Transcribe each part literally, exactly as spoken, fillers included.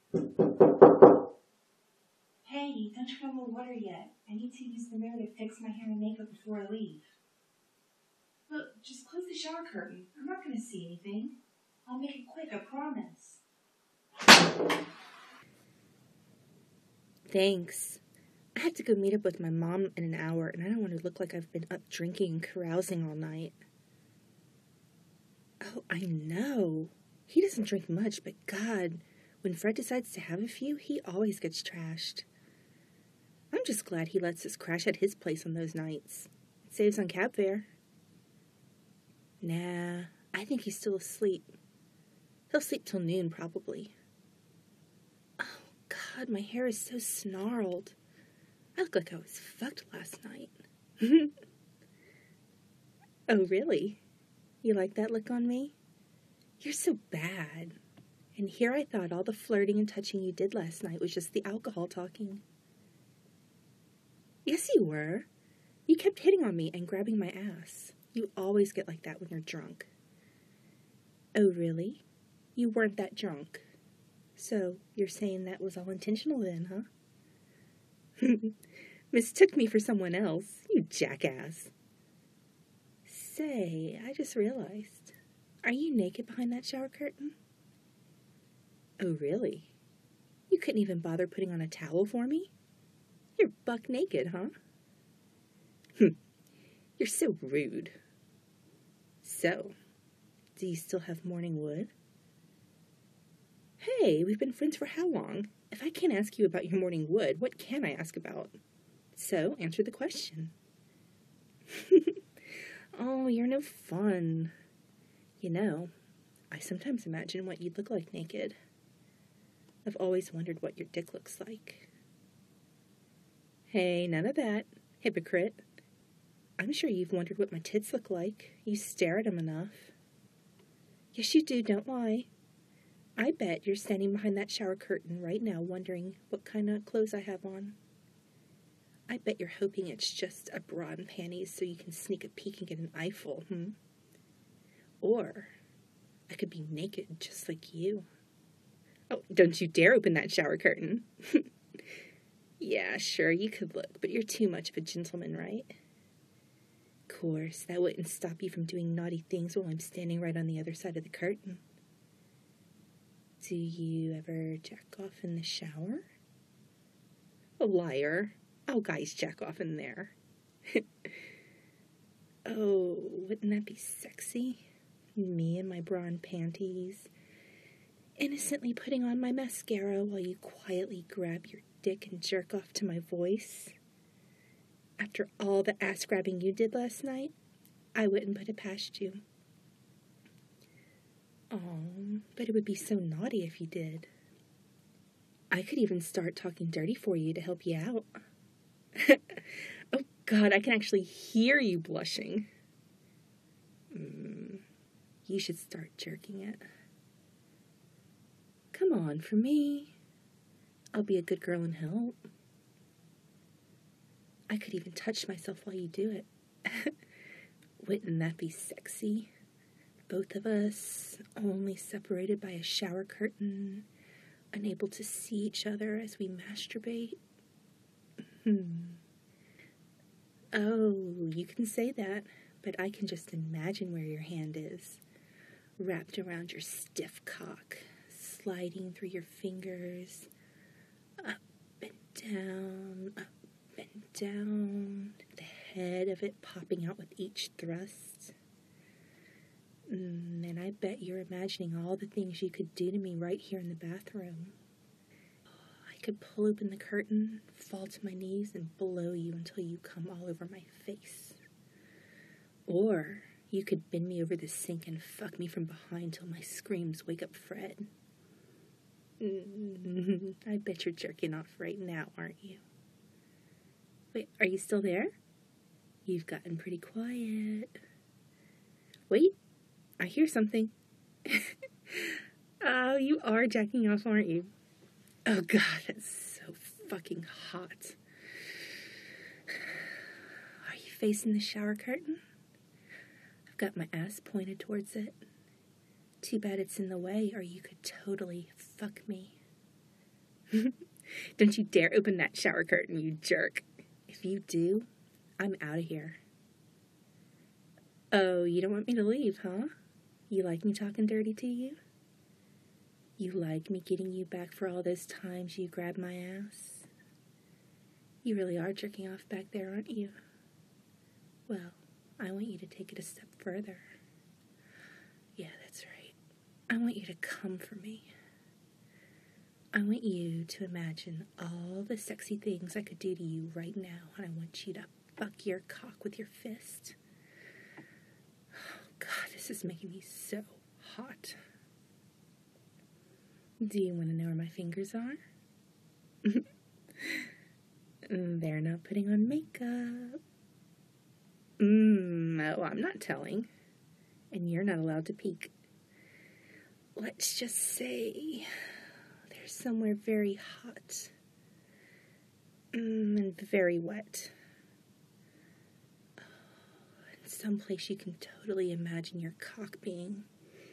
Hey, don't turn on the water yet. I need to use the mirror to fix my hair and makeup before I leave. Look, just close the shower curtain. I'm not going to see anything. I'll make it quick, I promise. Thanks. I have to go meet up with my mom in an hour, and I don't want to look like I've been up drinking and carousing all night. Oh, I know. He doesn't drink much, but God, when Fred decides to have a few, he always gets trashed. I'm just glad he lets us crash at his place on those nights. It saves on cab fare. Nah, I think he's still asleep. He'll sleep till noon, probably. Oh, God, my hair is so snarled. I look like I was fucked last night. Oh, really? You like that look on me? You're so bad. And here I thought all the flirting and touching you did last night was just the alcohol talking. Yes, you were. You kept hitting on me and grabbing my ass. You always get like that when you're drunk. Oh, really? You weren't that drunk. So, you're saying that was all intentional then, huh? Mistook me for someone else, you jackass. Say, I just realized. Are you naked behind that shower curtain? Oh, really? You couldn't even bother putting on a towel for me? You're buck naked, huh? Hm, you're so rude. So, do you still have morning wood? Hey, we've been friends for how long? If I can't ask you about your morning wood, what can I ask about? So, answer the question. Oh, you're no fun. You know, I sometimes imagine what you'd look like naked. I've always wondered what your dick looks like. Hey, none of that, hypocrite. I'm sure you've wondered what my tits look like. You stare at them enough. Yes, you do, don't lie. I bet you're standing behind that shower curtain right now wondering what kind of clothes I have on. I bet you're hoping it's just a bra and panties so you can sneak a peek and get an eyeful, hmm? Or I could be naked just like you. Oh, don't you dare open that shower curtain. Yeah, sure, you could look, but you're too much of a gentleman, right? Of course, that wouldn't stop you from doing naughty things while I'm standing right on the other side of the curtain. Do you ever jack off in the shower? A liar. All guys jack off in there. Oh, wouldn't that be sexy? Me in my bra and panties, innocently putting on my mascara while you quietly grab your dick and jerk off to my voice. After all the ass grabbing you did last night, I wouldn't put it past you. Oh, but it would be so naughty if you did. I could even start talking dirty for you to help you out. Oh, God, I can actually hear you blushing. Mm, you should start jerking it. Come on, for me. I'll be a good girl and help. I could even touch myself while you do it. Wouldn't that be sexy? Both of us, only separated by a shower curtain, unable to see each other as we masturbate. Hmm. Oh, you can say that, but I can just imagine where your hand is, wrapped around your stiff cock, sliding through your fingers, up and down, up and down, the head of it popping out with each thrust. Mm, and I bet you're imagining all the things you could do to me right here in the bathroom. I could pull open the curtain, fall to my knees, and blow you until you come all over my face. Or you could bend me over the sink and fuck me from behind till my screams wake up Fred. Mm, I bet you're jerking off right now, aren't you? Wait, are you still there? You've gotten pretty quiet. Wait, I hear something. Oh, you are jacking off, aren't you? Oh, God, that's so fucking hot. Are you facing the shower curtain? I've got my ass pointed towards it. Too bad it's in the way, or you could totally fuck me. Don't you dare open that shower curtain, you jerk. If you do, I'm out of here. Oh, you don't want me to leave, huh? You like me talking dirty to you? You like me getting you back for all those times you grabbed my ass? You really are jerking off back there, aren't you? Well, I want you to take it a step further. Yeah, that's right. I want you to come for me. I want you to imagine all the sexy things I could do to you right now, and I want you to fuck your cock with your fist. Oh, God, this is making me so hot. Do you want to know where my fingers are? They're not putting on makeup. Mmm, no, I'm not telling. And you're not allowed to peek. Let's just say they're somewhere very hot. Mm, and very wet. Oh, and someplace you can totally imagine your cock being.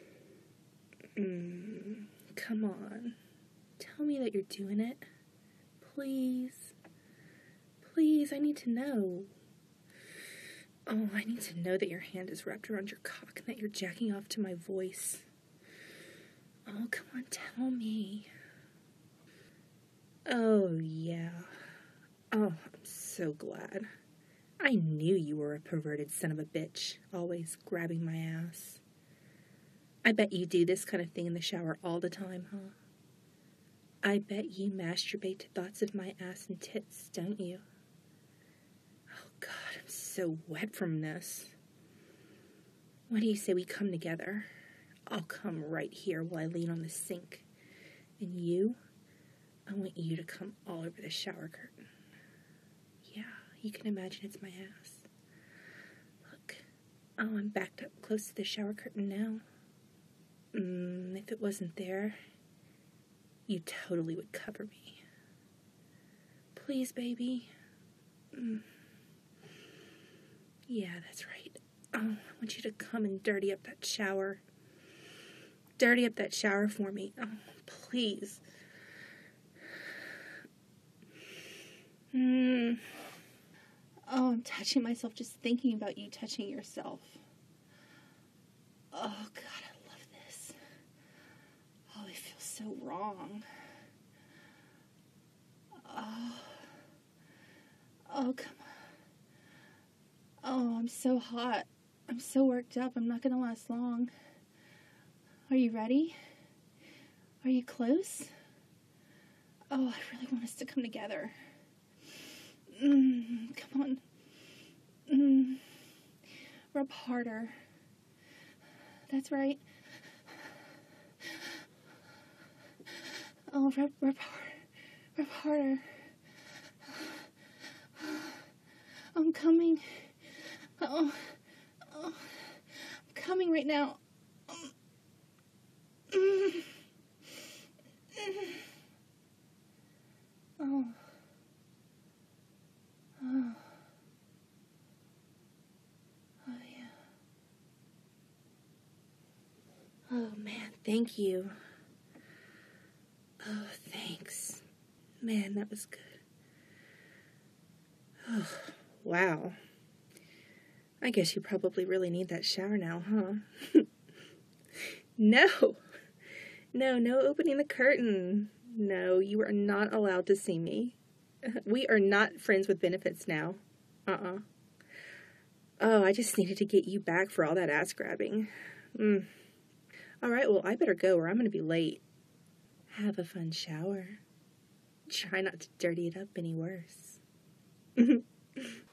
Mmm, come on. Tell me that you're doing it. Please. Please, I need to know. Oh, I need to know that your hand is wrapped around your cock and that you're jacking off to my voice. Oh, come on, tell me. Oh, yeah. Oh, I'm so glad. I knew you were a perverted son of a bitch, always grabbing my ass. I bet you do this kind of thing in the shower all the time, huh? I bet you masturbate to thoughts of my ass and tits, don't you? Oh, God, I'm so wet from this. What do you say we come together? I'll come right here while I lean on the sink. And you, I want you to come all over the shower curtain. Yeah, you can imagine it's my ass. Look, oh, I'm backed up close to the shower curtain now. Mm, if it wasn't there, you totally would cover me. Please, baby. Mm. Yeah, that's right. Oh, I want you to come and dirty up that shower. Dirty up that shower for me. Oh, please. Mm. Oh, I'm touching myself just thinking about you touching yourself. Oh, God, I love this. Oh, it feels so wrong. Oh, oh, come on. Oh, I'm so hot. I'm so worked up. I'm not going to last long. Are you ready? Are you close? Oh, I really want us to come together. Mm, come on. Mm. Rub harder. That's right. Oh, rub, rub harder. Rub harder. I'm coming. Oh, oh, I'm coming right now. Mm. Mm. Oh. Oh. Oh, yeah. Oh, man, thank you. Oh, thanks. Man, that was good. Oh, wow. I guess you probably really need that shower now, huh? No. No, no opening the curtain. No, you are not allowed to see me. We are not friends with benefits now. Uh-uh. Oh, I just needed to get you back for all that ass grabbing. Mm. All right, well, I better go or I'm going to be late. Have a fun shower. Try not to dirty it up any worse.